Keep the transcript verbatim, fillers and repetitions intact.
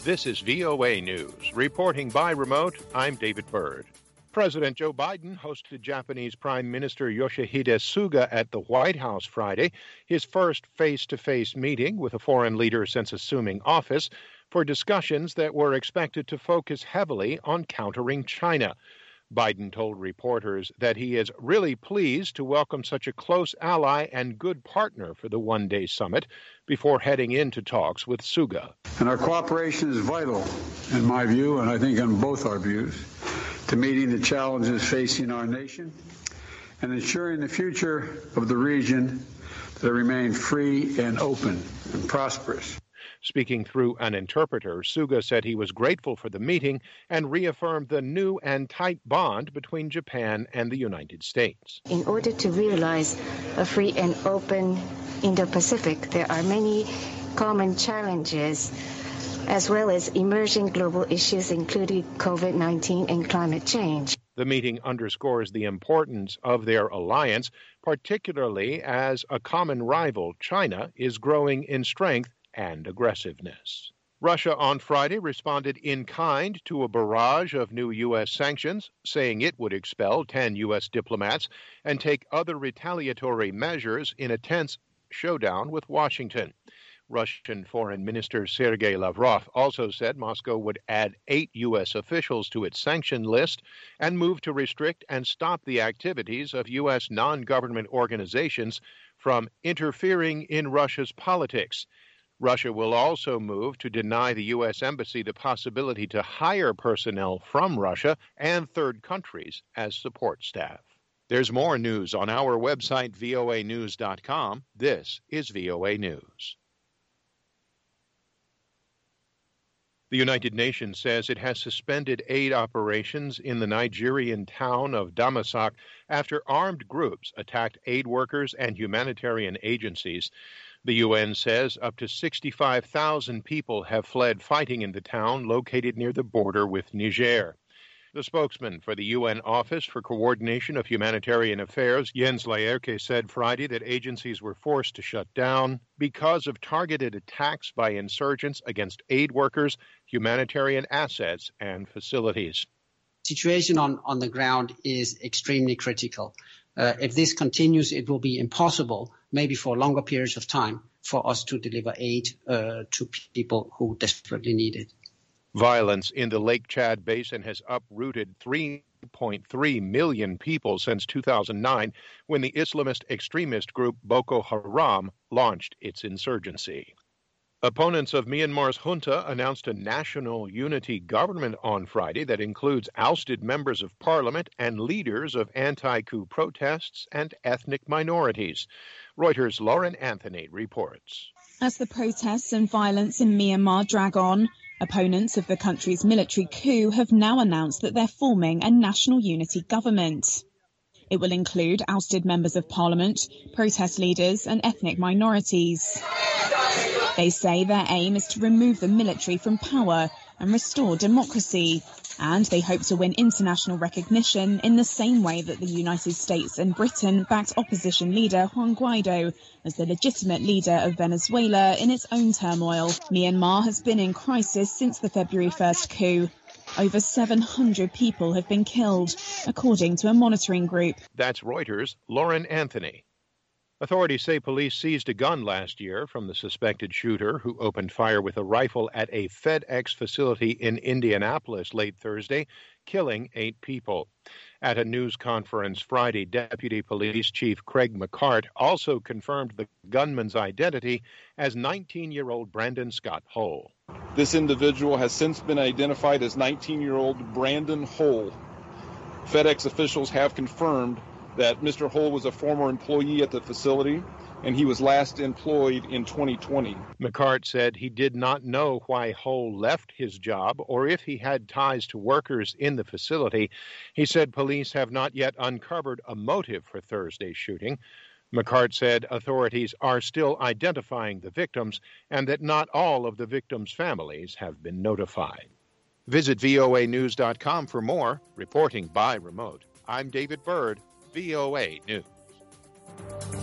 This is V O A News. Reporting by remote, I'm David Byrd. President Joe Biden hosted Japanese Prime Minister Yoshihide Suga at the White House Friday, his first face-to-face meeting with a foreign leader since assuming office, for discussions that were expected to focus heavily on countering China. Biden told reporters that he is really pleased to welcome such a close ally and good partner for the one-day summit before heading into talks with Suga. And our cooperation is vital, in my view, and I think in both our views, to meeting the challenges facing our nation and ensuring the future of the region that remain free and open and prosperous. Speaking through an interpreter, Suga said he was grateful for the meeting and reaffirmed the new and tight bond between Japan and the United States. In order to realize a free and open Indo-Pacific, there are many common challenges, as well as emerging global issues, including COVID nineteen and climate change. The meeting underscores the importance of their alliance, particularly as a common rival, China, is growing in strength and aggressiveness. Russia on Friday responded in kind to a barrage of new U S sanctions, saying it would expel ten U S diplomats and take other retaliatory measures in a tense showdown with Washington. Russian Foreign Minister Sergei Lavrov also said Moscow would add eight U S officials to its sanction list and move to restrict and stop the activities of U S non-government organizations from interfering in Russia's politics. Russia will also move to deny the U S Embassy the possibility to hire personnel from Russia and third countries as support staff. There's more news on our website, V O A news dot com. This is V O A News. The United Nations says it has suspended aid operations in the Nigerian town of Damasak after armed groups attacked aid workers and humanitarian agencies. The U N says up to sixty-five thousand people have fled fighting in the town located near the border with Niger. The spokesman for the U N Office for Coordination of Humanitarian Affairs, Jens Laerke, said Friday that agencies were forced to shut down because of targeted attacks by insurgents against aid workers, humanitarian assets, and facilities. The situation on, on the ground is extremely critical. Uh, if this continues, it will be impossible, maybe for longer periods of time, for us to deliver aid uh, to people who desperately need it. Violence in the Lake Chad Basin has uprooted three point three million people since two thousand nine, when the Islamist extremist group Boko Haram launched its insurgency. Opponents of Myanmar's junta announced a national unity government on Friday that includes ousted members of parliament and leaders of anti-coup protests and ethnic minorities. Reuters' Lauren Anthony reports. As the protests and violence in Myanmar drag on, opponents of the country's military coup have now announced that they're forming a national unity government. It will include ousted members of parliament, protest leaders and ethnic minorities. They say their aim is to remove the military from power and restore democracy, and they hope to win international recognition in the same way that the United States and Britain backed opposition leader Juan Guaido as the legitimate leader of Venezuela in its own turmoil. Myanmar has been in crisis since the February first coup. Over seven hundred people have been killed, according to a monitoring group. That's Reuters' Lauren Anthony. Authorities say police seized a gun last year from the suspected shooter who opened fire with a rifle at a FedEx facility in Indianapolis late Thursday, killing eight people. At a news conference Friday, Deputy Police Chief Craig McCart also confirmed the gunman's identity as nineteen-year-old Brandon Scott Hull. This individual has since been identified as nineteen-year-old Brandon Hull. FedEx officials have confirmed that Mister Hull was a former employee at the facility, and he was last employed in twenty twenty. McCart said he did not know why Hull left his job or if he had ties to workers in the facility. He said police have not yet uncovered a motive for Thursday's shooting. McCart said authorities are still identifying the victims and that not all of the victims' families have been notified. Visit V O A news dot com for more. Reporting by remote, I'm David Byrd, V O A News.